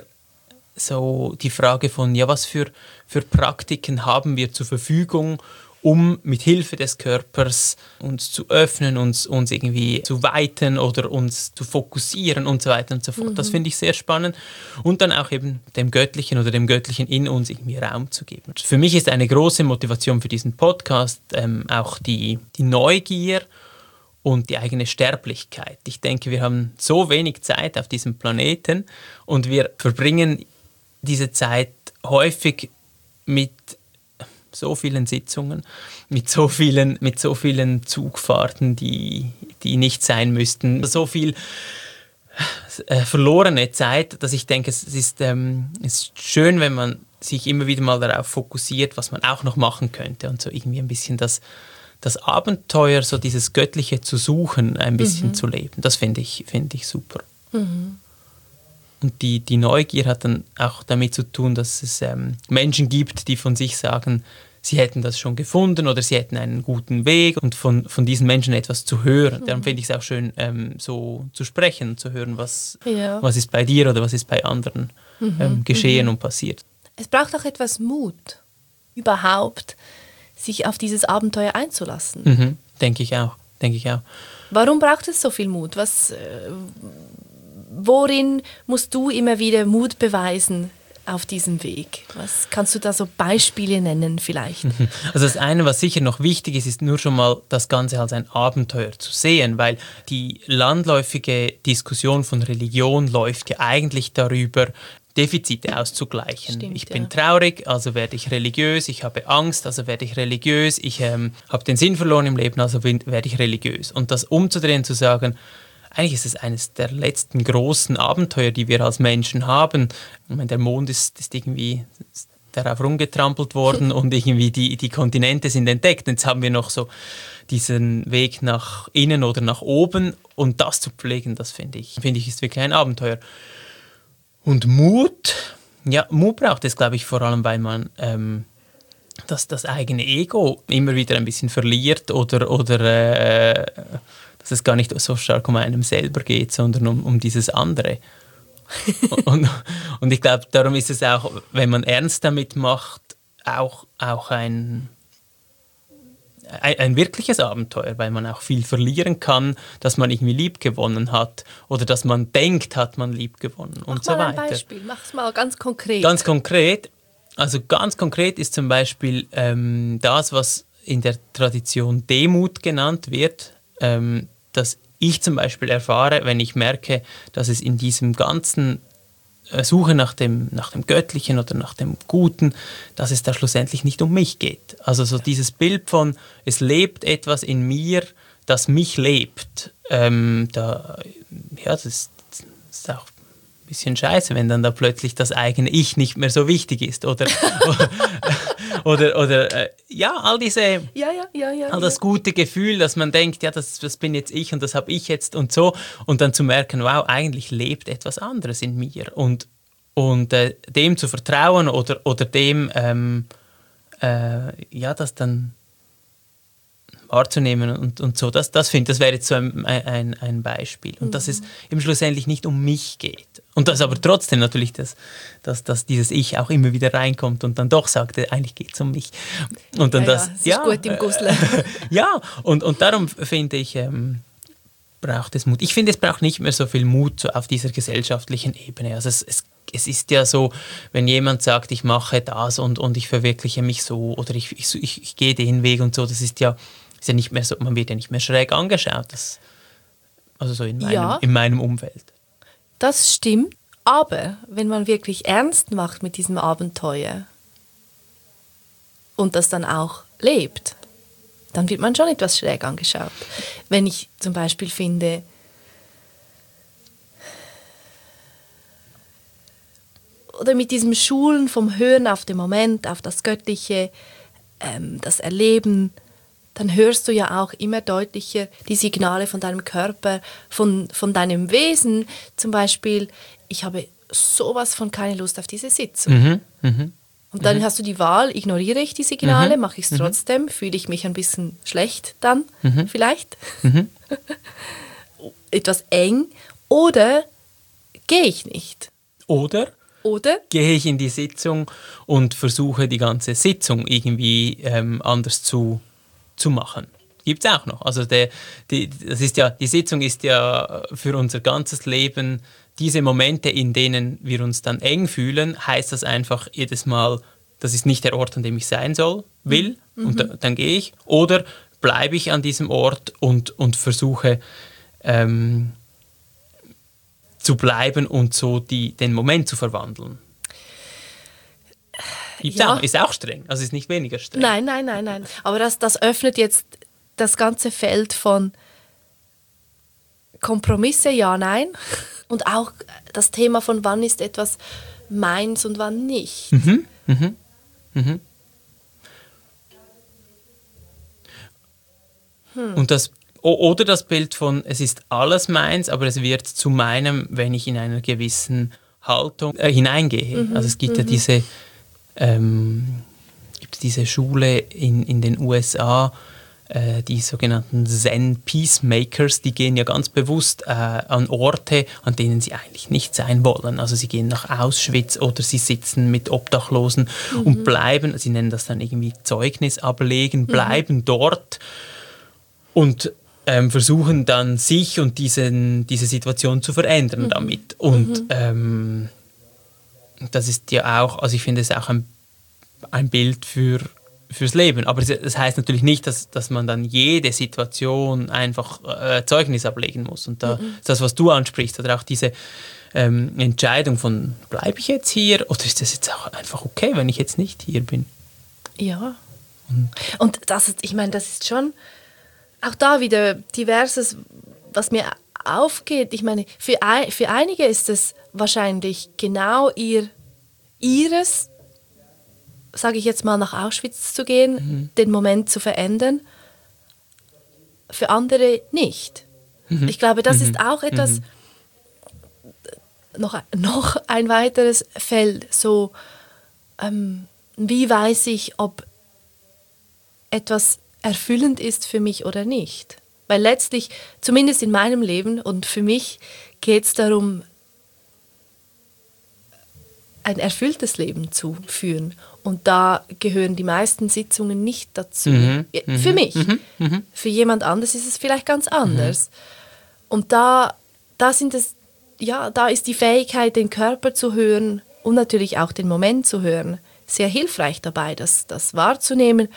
so die Frage von, ja, was für, für Praktiken haben wir zur Verfügung, um mit Hilfe des Körpers uns zu öffnen, uns, uns irgendwie zu weiten oder uns zu fokussieren und so weiter und so fort. Mhm. Das finde ich sehr spannend. Und dann auch eben dem Göttlichen oder dem Göttlichen in uns irgendwie Raum zu geben. Für mich ist eine große Motivation für diesen Podcast ähm, auch die, die Neugier und die eigene Sterblichkeit. Ich denke, wir haben so wenig Zeit auf diesem Planeten und wir verbringen diese Zeit häufig mit so vielen Sitzungen, mit so vielen, mit so vielen Zugfahrten, die, die nicht sein müssten. So viel äh, verlorene Zeit, dass ich denke, es ist, ähm, es ist schön, wenn man sich immer wieder mal darauf fokussiert, was man auch noch machen könnte und so irgendwie ein bisschen das, das Abenteuer, so dieses Göttliche zu suchen, ein bisschen mhm. zu leben. Das finde ich, finde ich super. Mhm. Und die, die Neugier hat dann auch damit zu tun, dass es ähm, Menschen gibt, die von sich sagen, sie hätten das schon gefunden oder sie hätten einen guten Weg und von, von diesen Menschen etwas zu hören. Mhm. Darum finde ich es auch schön, ähm, so zu sprechen, zu hören, was, ja. was ist bei dir oder was ist bei anderen mhm. ähm, geschehen mhm. und passiert. Es braucht auch etwas Mut, überhaupt sich auf dieses Abenteuer einzulassen. Mhm. Denke ich auch, denke ich auch. Warum braucht es so viel Mut? Was... Äh, Worin musst du immer wieder Mut beweisen auf diesem Weg? Was kannst du da so Beispiele nennen vielleicht? Also das eine, was sicher noch wichtig ist, ist nur schon mal das Ganze als ein Abenteuer zu sehen, weil die landläufige Diskussion von Religion läuft ja eigentlich darüber, Defizite auszugleichen. Stimmt, ich bin ja. traurig, also werde ich religiös, ich habe Angst, also werde ich religiös, ich ähm, habe den Sinn verloren im Leben, also werde ich religiös. Und das umzudrehen, zu sagen, eigentlich ist es eines der letzten großen Abenteuer, die wir als Menschen haben. Ich meine, der Mond ist, ist irgendwie ist darauf rumgetrampelt worden und irgendwie die, die Kontinente sind entdeckt. Jetzt haben wir noch so diesen Weg nach innen oder nach oben und das zu pflegen, das finde ich, finde ich, ist wirklich ein Abenteuer. Und Mut, ja, Mut braucht es, glaube ich, vor allem, weil man ähm, das, das eigene Ego immer wieder ein bisschen verliert oder, oder äh, dass es gar nicht so stark um einem selber geht, sondern um, um dieses andere. und, und ich glaube, darum ist es auch, wenn man ernst damit macht, auch, auch ein, ein, ein wirkliches Abenteuer, weil man auch viel verlieren kann, dass man irgendwie lieb gewonnen hat oder dass man denkt, hat man lieb gewonnen und Mach so mal weiter. ein Beispiel, mach es mal ganz konkret. Ganz konkret, also ganz konkret ist zum Beispiel ähm, das, was in der Tradition Demut genannt wird, ähm, dass ich zum Beispiel erfahre, wenn ich merke, dass es in diesem ganzen äh, Suche nach dem, nach dem Göttlichen oder nach dem Guten, dass es da schlussendlich nicht um mich geht. Also so dieses Bild von, es lebt etwas in mir, das mich lebt. Ähm, da, ja, das ist, das ist auch ein bisschen scheiße, wenn dann da plötzlich das eigene Ich nicht mehr so wichtig ist. Oder, oder, oder äh, ja, all diese, ja, ja, ja, ja, all das gute Gefühl, dass man denkt, ja, das, das bin jetzt ich und das habe ich jetzt und so. Und dann zu merken, wow, eigentlich lebt etwas anderes in mir. Und, und äh, dem zu vertrauen oder, oder dem, ähm, äh, ja, das dann wahrzunehmen und, und so, das, das finde ich, das wäre jetzt so ein, ein, ein Beispiel. Und mhm. dass es eben schlussendlich nicht um mich geht. Und dass aber trotzdem natürlich, dass, dass, dass dieses Ich auch immer wieder reinkommt und dann doch sagt, eigentlich geht es um mich. Und dann ja, das, ja, es ja, ist gut im Gusle. ja, und, und darum finde ich, ähm, braucht es Mut. Ich finde, es braucht nicht mehr so viel Mut so auf dieser gesellschaftlichen Ebene. Also es, es, es ist ja so, wenn jemand sagt, ich mache das und, und ich verwirkliche mich so oder ich, ich, ich, ich gehe den Weg und so, das ist ja Ist ja nicht mehr so, man wird ja nicht mehr schräg angeschaut, das, also so in meinem, ja, in meinem Umfeld. Das stimmt, aber wenn man wirklich ernst macht mit diesem Abenteuer und das dann auch lebt, dann wird man schon etwas schräg angeschaut. Wenn ich zum Beispiel finde, oder mit diesem Schulen vom Hören auf den Moment, auf das Göttliche, ähm, das Erleben, dann hörst du ja auch immer deutlicher die Signale von deinem Körper, von, von deinem Wesen. Zum Beispiel, ich habe sowas von keine Lust auf diese Sitzung. Mhm, mh. Und dann mhm. hast du die Wahl, ignoriere ich die Signale, mhm. mache ich es mhm. trotzdem, fühle ich mich ein bisschen schlecht dann mhm. vielleicht, mhm. etwas eng, oder gehe ich nicht. Oder? Oder? Gehe ich in die Sitzung und versuche die ganze Sitzung irgendwie ähm, anders zu zu machen. Gibt es auch noch. Also der, die, das ist ja, die Sitzung ist ja für unser ganzes Leben, diese Momente, in denen wir uns dann eng fühlen, heißt das einfach jedes Mal, das ist nicht der Ort, an dem ich sein soll, will, mhm. und da, dann gehe ich. Oder bleibe ich an diesem Ort und, und versuche ähm, zu bleiben und so die, den Moment zu verwandeln. Ja. Auch, ist auch streng, also ist nicht weniger streng. Nein, nein, nein, nein. Aber das, das öffnet jetzt das ganze Feld von Kompromisse, ja, nein. Und auch das Thema von wann ist etwas meins und wann nicht. Mhm, mhm, mhm. Hm. Und das, oder das Bild von, es ist alles meins, aber es wird zu meinem, wenn ich in einer gewissen Haltung äh, hineingehe. Mhm, also es gibt mhm. ja diese Ähm, gibt es diese Schule in, in den U S A, äh, die sogenannten Zen Peacemakers, die gehen ja ganz bewusst äh, an Orte, an denen sie eigentlich nicht sein wollen. Also sie gehen nach Auschwitz oder sie sitzen mit Obdachlosen mhm. und bleiben, sie nennen das dann irgendwie Zeugnis ablegen, bleiben mhm. dort und ähm, versuchen dann sich und diesen, diese Situation zu verändern mhm. damit. Und mhm. ähm, das ist ja auch, also ich finde es auch ein, ein Bild für, fürs Leben. Aber das heißt natürlich nicht, dass, dass man dann jede Situation einfach äh, Zeugnis ablegen muss. Und da mhm. das, was du ansprichst, oder auch diese ähm, Entscheidung von, bleibe ich jetzt hier oder ist das jetzt auch einfach okay, wenn ich jetzt nicht hier bin? Ja. Und, Und das ist, ich meine, das ist schon auch da wieder diverses, was mir aufgeht. Ich meine, für, ein, für einige ist es wahrscheinlich genau ihr, ihres, sage ich jetzt mal, nach Auschwitz zu gehen, mhm. den Moment zu verändern. Für andere nicht. Mhm. Ich glaube, das mhm. ist auch etwas, mhm. noch, noch ein weiteres Feld. So, ähm, wie weiß ich, ob etwas erfüllend ist für mich oder nicht? Weil letztlich, zumindest in meinem Leben und für mich, geht es darum, ein erfülltes Leben zu führen. Und da gehören die meisten Sitzungen nicht dazu. Mhm, für mich. Mhm, mhm. Für jemand anderes ist es vielleicht ganz anders. Mhm. Und da, da, sind es, ja, da ist die Fähigkeit, den Körper zu hören und natürlich auch den Moment zu hören, sehr hilfreich dabei, das, das wahrzunehmen.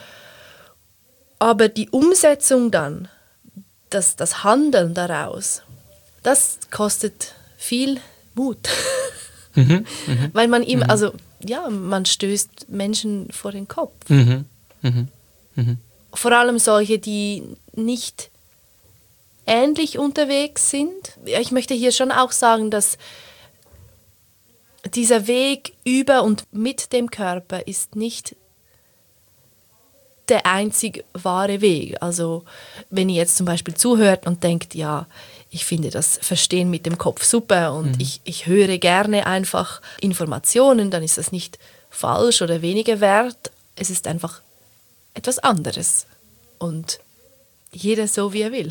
Aber die Umsetzung dann, das, das Handeln daraus, das kostet viel Mut. Mhm, mh. Weil man ihm, mhm. also ja, man stößt Menschen vor den Kopf. Mhm, mh. Mhm. Vor allem solche, die nicht ähnlich unterwegs sind. Ich möchte hier schon auch sagen, dass dieser Weg über und mit dem Körper ist nicht der einzig wahre Weg. Also wenn ihr jetzt zum Beispiel zuhört und denkt, ja, ich finde das Verstehen mit dem Kopf super und mhm. ich, ich höre gerne einfach Informationen, dann ist das nicht falsch oder weniger wert. Es ist einfach etwas anderes. Und jeder so, wie er will.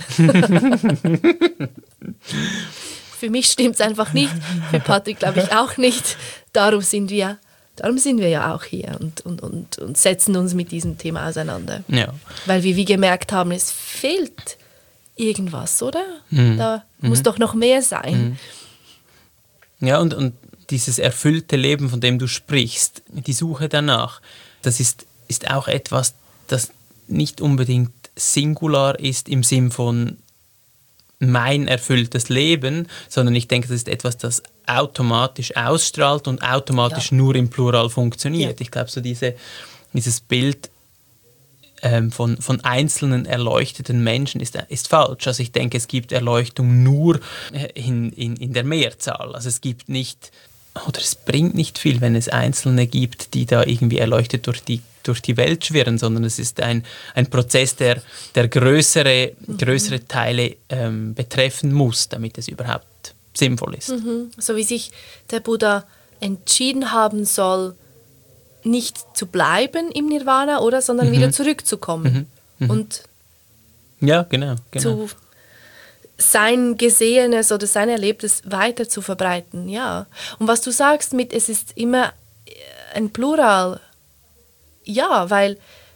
Für mich stimmt es einfach nicht. Für Patrick glaube ich auch nicht. Darum sind wir Darum sind wir ja auch hier und, und, und, und setzen uns mit diesem Thema auseinander. Ja. Weil wir wie gemerkt haben, es fehlt irgendwas, oder? Mhm. Da mhm. muss doch noch mehr sein. Mhm. Ja, und, und dieses erfüllte Leben, von dem du sprichst, die Suche danach, das ist, ist auch etwas, das nicht unbedingt singular ist im Sinn von mein erfülltes Leben, sondern ich denke, das ist etwas, das automatisch ausstrahlt und automatisch ja. nur im Plural funktioniert. Ja. Ich glaube, so diese, dieses Bild ähm, von, von einzelnen erleuchteten Menschen ist, ist falsch. Also ich denke, es gibt Erleuchtung nur in, in, in der Mehrzahl. Also es gibt nicht, oder es bringt nicht viel, wenn es Einzelne gibt, die da irgendwie erleuchtet durch die durch die Welt schwirren, sondern es ist ein, ein Prozess, der, der größere, mhm. größere Teile ähm, betreffen muss, damit es überhaupt sinnvoll ist. Mhm. So wie sich der Buddha entschieden haben soll, nicht zu bleiben im Nirvana, oder, sondern mhm. wieder zurückzukommen. Mhm. Mhm. Und ja, genau, genau. zu sein Gesehenes oder sein Erlebtes weiter zu verbreiten. Ja. Und was du sagst mit, es ist immer ein Plural. Ja, weil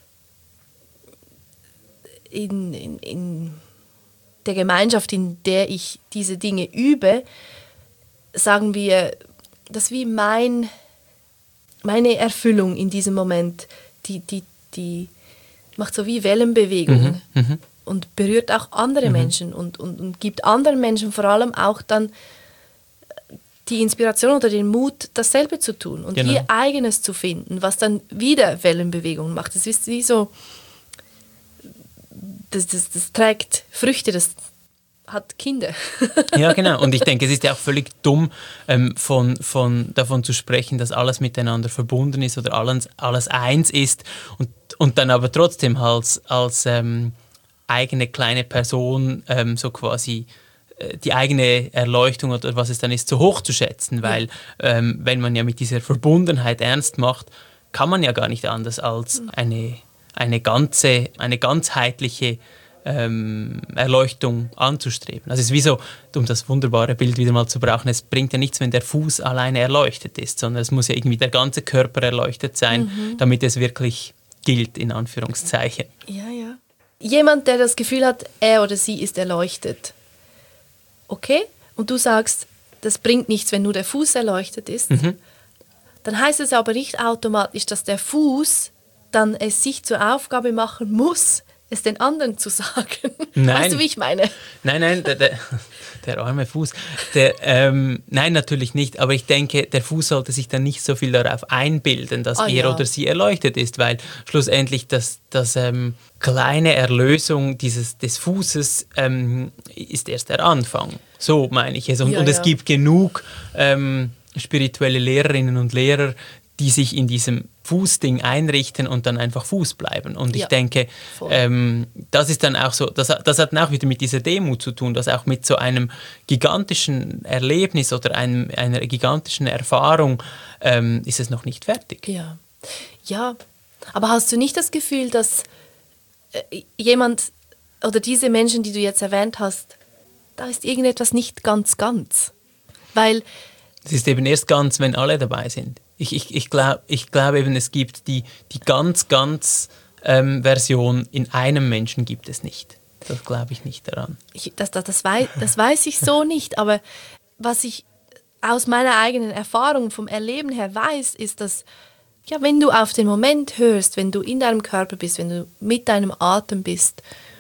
in, in, in der Gemeinschaft, in der ich diese Dinge übe, sagen wir, dass wie mein, meine Erfüllung in diesem Moment, die, die, die macht so wie Wellenbewegung mhm, mhm. und berührt auch andere mhm. Menschen und, und, und gibt anderen Menschen vor allem auch dann die Inspiration oder den Mut, dasselbe zu tun und genau. ihr Eigenes zu finden, was dann wieder Wellenbewegungen macht. Das ist wie so, das, das, das trägt Früchte, das hat Kinder. Ja, genau. Und ich denke, es ist ja auch völlig dumm, ähm, von, von, davon zu sprechen, dass alles miteinander verbunden ist oder alles, alles eins ist und, und dann aber trotzdem als, als ähm, eigene kleine Person ähm, so quasi die eigene Erleuchtung oder was es dann ist, so hoch zu schätzen, weil ja. ähm, wenn man ja mit dieser Verbundenheit ernst macht, kann man ja gar nicht anders als eine, eine ganze, eine ganzheitliche ähm, Erleuchtung anzustreben. Also es ist wie so, um das wunderbare Bild wieder mal zu brauchen, es bringt ja nichts, wenn der Fuß alleine erleuchtet ist, sondern es muss ja irgendwie der ganze Körper erleuchtet sein, mhm. damit es wirklich gilt, in Anführungszeichen. Ja, ja. Jemand, der das Gefühl hat, er oder sie ist erleuchtet, okay, und du sagst, das bringt nichts, wenn nur der Fuß erleuchtet ist, mhm. dann heißt es aber nicht automatisch, dass der Fuß dann es sich zur Aufgabe machen muss, es den anderen zu sagen. Nein. Weißt du, wie ich meine? Nein, nein, der, der, der arme Fuß. Der, ähm, nein, natürlich nicht. Aber ich denke, der Fuß sollte sich dann nicht so viel darauf einbilden, dass Ah, er ja. oder sie erleuchtet ist, weil schlussendlich das, das ähm, kleine Erlösung dieses, des Fußes ähm, ist erst der Anfang. So meine ich es. Und, Ja, und es ja. gibt genug ähm, spirituelle Lehrerinnen und Lehrer, die sich in diesem Fußding einrichten und dann einfach Fuß bleiben. Und ich Ja, denke, voll. ähm, das ist dann auch so, das, das hat dann auch wieder mit dieser Demut zu tun, dass auch mit so einem gigantischen Erlebnis oder einem, einer gigantischen Erfahrung ähm, ist es noch nicht fertig. Ja. Ja, aber hast du nicht das Gefühl, dass äh, jemand oder diese Menschen, die du jetzt erwähnt hast, da ist irgendetwas nicht ganz ganz? Weil, Es ist eben erst ganz, wenn alle dabei sind. Ich, ich, ich glaube ich glaub eben, es gibt die, die ganz, ganz ähm, Version in einem Menschen gibt es nicht. Das glaube ich nicht daran. ich, das, das, das, weiß, das weiß ich so nicht, aber was ich aus meiner eigenen Erfahrung, vom Erleben her weiß, ist, dass ja, wenn du auf den Moment hörst, wenn du in deinem Körper bist, wenn du mit deinem Atem bist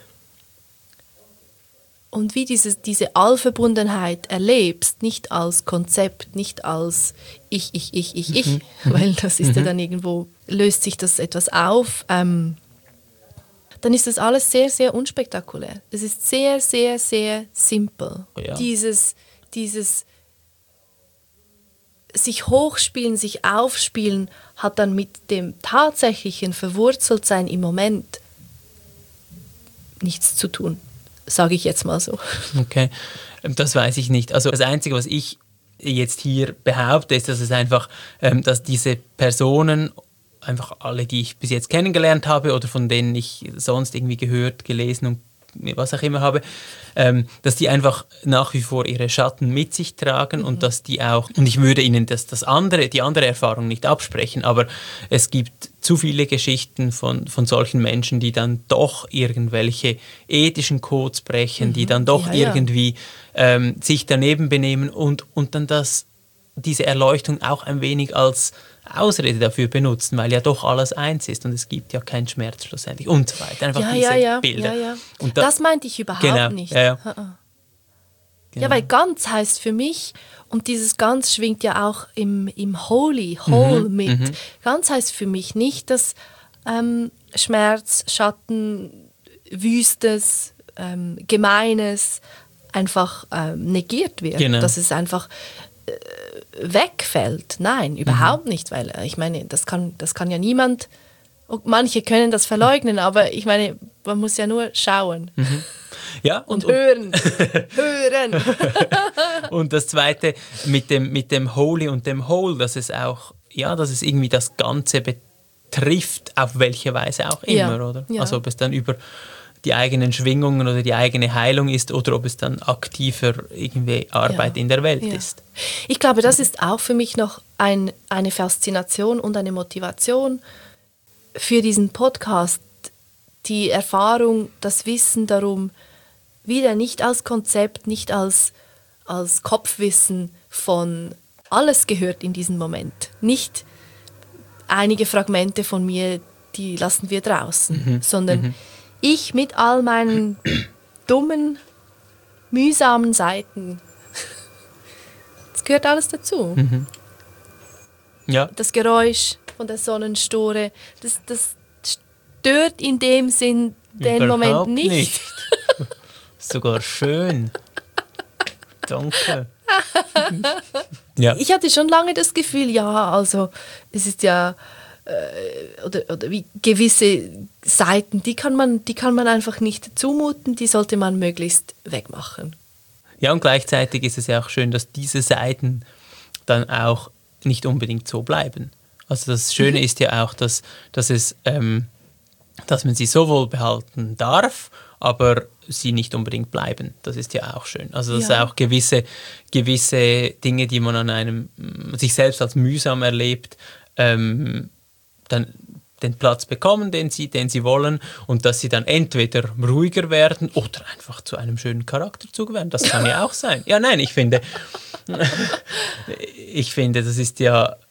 und wie dieses, diese Allverbundenheit erlebst, nicht als Konzept, nicht als ich, ich, ich, ich, ich, weil das ist ja dann irgendwo, löst sich das etwas auf, ähm, dann ist das alles sehr, sehr unspektakulär. Es ist sehr, sehr, sehr simpel. Ja. Dieses, dieses sich hochspielen, sich aufspielen, hat dann mit dem tatsächlichen Verwurzeltsein im Moment nichts zu tun, sage ich jetzt mal so. Okay, das weiß ich nicht. Also das Einzige, was ich jetzt hier behaupte, ist, dass es einfach, ähm, dass diese Personen, einfach alle, die ich bis jetzt kennengelernt habe oder von denen ich sonst irgendwie gehört, gelesen und was auch immer habe, ähm, dass die einfach nach wie vor ihre Schatten mit sich tragen mhm. und dass die auch, und ich würde ihnen das, das andere, die andere Erfahrung nicht absprechen, aber es gibt zu viele Geschichten von, von solchen Menschen, die dann doch irgendwelche ethischen Codes brechen, mhm. die dann doch ja, ja. irgendwie ähm, sich daneben benehmen und, und dann das, diese Erleuchtung auch ein wenig als Ausrede dafür benutzen, weil ja doch alles eins ist und es gibt ja keinen Schmerz schlussendlich und so weiter. Einfach ja, diese ja, ja, Bilder. Ja, ja. Und da, das meinte ich überhaupt genau, nicht. Ja, ja. Genau. Genau. Ja, weil ganz heißt für mich, und dieses ganz schwingt ja auch im, im Holy, Whole Mhm, mit. mhm. Ganz heißt für mich nicht, dass ähm, Schmerz, Schatten, Wüstes, ähm, Gemeines einfach ähm, negiert wird. Genau. Dass es einfach äh, wegfällt. Nein, überhaupt mhm. nicht, weil äh, ich meine, das kann, das kann ja niemand, manche können das verleugnen, aber ich meine, man muss ja nur schauen. Mhm. Ja, und, und, hören. hören. Und das Zweite mit dem, mit dem Holy und dem Whole, dass es auch, ja, dass es irgendwie das Ganze betrifft, auf welche Weise auch immer, Ja, oder? ja. Also ob es dann über die eigenen Schwingungen oder die eigene Heilung ist oder ob es dann aktiver irgendwie Arbeit Ja, in der Welt ja. ist. Ich glaube, das ist auch für mich noch ein, eine Faszination und eine Motivation für diesen Podcast. Die Erfahrung, das Wissen darum, wieder nicht als Konzept, nicht als, als Kopfwissen von alles gehört in diesem Moment. Nicht einige Fragmente von mir, die lassen wir draußen, Mhm. sondern Mhm. ich mit all meinen dummen, mühsamen Seiten. Das gehört alles dazu. Mhm. Ja. Das Geräusch von der Sonnenstore, das, das stört in dem Sinn den Überhaupt Moment nicht. nicht. Sogar schön. Danke. Ja. Ich hatte schon lange das Gefühl, ja, also es ist ja äh, oder, oder wie gewisse Seiten, die kann man, die kann man einfach nicht zumuten, die sollte man möglichst wegmachen. Ja, und gleichzeitig ist es ja auch schön, dass diese Seiten dann auch nicht unbedingt so bleiben. Also das Schöne ist ja auch, dass, dass, es, ähm, dass man sie sowohl behalten darf, aber sie nicht unbedingt bleiben. Das ist ja auch schön. Also dass Ja. auch gewisse, gewisse Dinge, die man an einem sich selbst als mühsam erlebt, ähm, dann den Platz bekommen, den sie, den sie wollen und dass sie dann entweder ruhiger werden oder einfach zu einem schönen Charakterzug werden. Das kann ja auch sein. Ja, nein, ich finde, ich finde, das ist ja,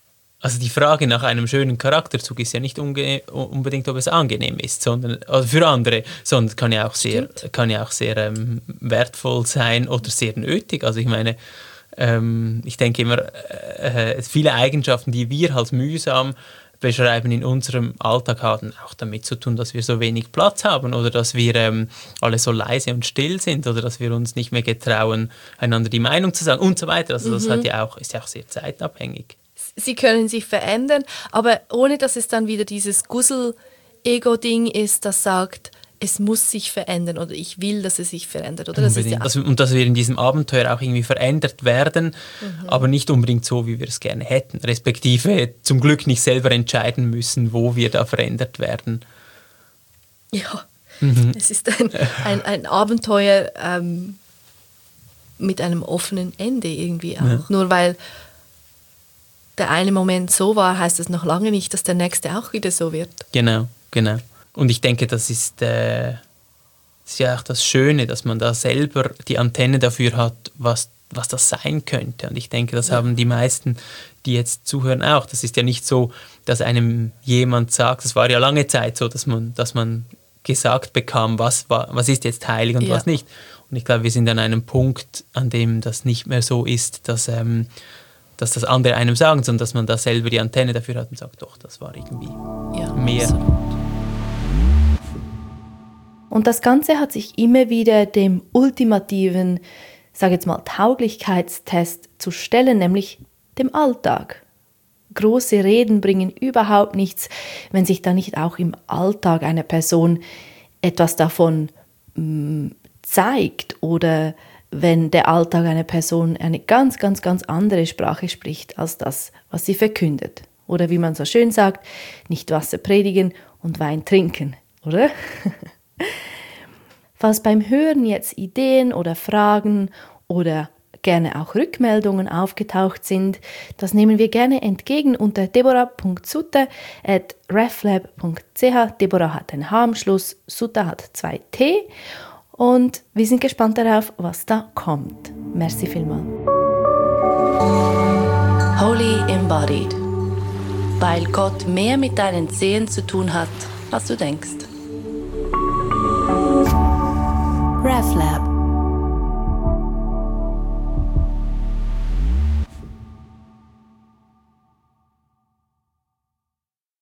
also die Frage nach einem schönen Charakterzug ist ja nicht unge- unbedingt, ob es angenehm ist, sondern also für andere, sondern kann ja auch sehr, kann ja auch sehr ähm, wertvoll sein oder sehr nötig. Also ich meine, ähm, ich denke immer, äh, viele Eigenschaften, die wir als mühsam beschreiben, in unserem Alltag haben auch damit zu tun, dass wir so wenig Platz haben oder dass wir ähm, alle so leise und still sind oder dass wir uns nicht mehr getrauen, einander die Meinung zu sagen und so weiter. Also das Mhm. hat ja auch, ist ja auch sehr zeitabhängig. Sie können sich verändern, aber ohne dass es dann wieder dieses Gussel-Ego-Ding ist, das sagt, es muss sich verändern oder ich will, dass es sich verändert. Oder? Das ist ja das, und dass wir in diesem Abenteuer auch irgendwie verändert werden, mhm. aber nicht unbedingt so, wie wir es gerne hätten. Respektive zum Glück nicht selber entscheiden müssen, wo wir da verändert werden. Ja, mhm. es ist ein, ein, ein Abenteuer ähm, mit einem offenen Ende irgendwie auch. Ja. Nur weil der eine Moment so war, heißt das noch lange nicht, dass der nächste auch wieder so wird. Genau, genau. Und ich denke, das ist, äh, das ist ja auch das Schöne, dass man da selber die Antenne dafür hat, was, was das sein könnte. Und ich denke, das ja. haben die meisten, die jetzt zuhören, auch. Das ist ja nicht so, dass einem jemand sagt, das war ja lange Zeit so, dass man, dass man gesagt bekam, was, was ist jetzt heilig und ja. was nicht. Und ich glaube, wir sind an einem Punkt, an dem das nicht mehr so ist, dass, ähm, dass das andere einem sagen, sondern dass man da selber die Antenne dafür hat und sagt, doch, das war irgendwie ja, mehr. Absolut. Und das Ganze hat sich immer wieder dem ultimativen, sage jetzt mal, Tauglichkeitstest zu stellen, nämlich dem Alltag. Große Reden bringen überhaupt nichts, wenn sich da nicht auch im Alltag einer Person etwas davon mh, zeigt oder wenn der Alltag einer Person eine ganz, ganz, ganz andere Sprache spricht als das, was sie verkündet. Oder wie man so schön sagt, nicht Wasser predigen und Wein trinken, oder? Falls beim Hören jetzt Ideen oder Fragen oder gerne auch Rückmeldungen aufgetaucht sind, das nehmen wir gerne entgegen unter deborah punkt sutter at reflab punkt c h. Deborah hat ein H am Schluss, Sutter hat zwei T und wir sind gespannt darauf, was da kommt. Merci vielmals. Holy Embodied, weil Gott mehr mit deinen Zehen zu tun hat, als du denkst. RefLab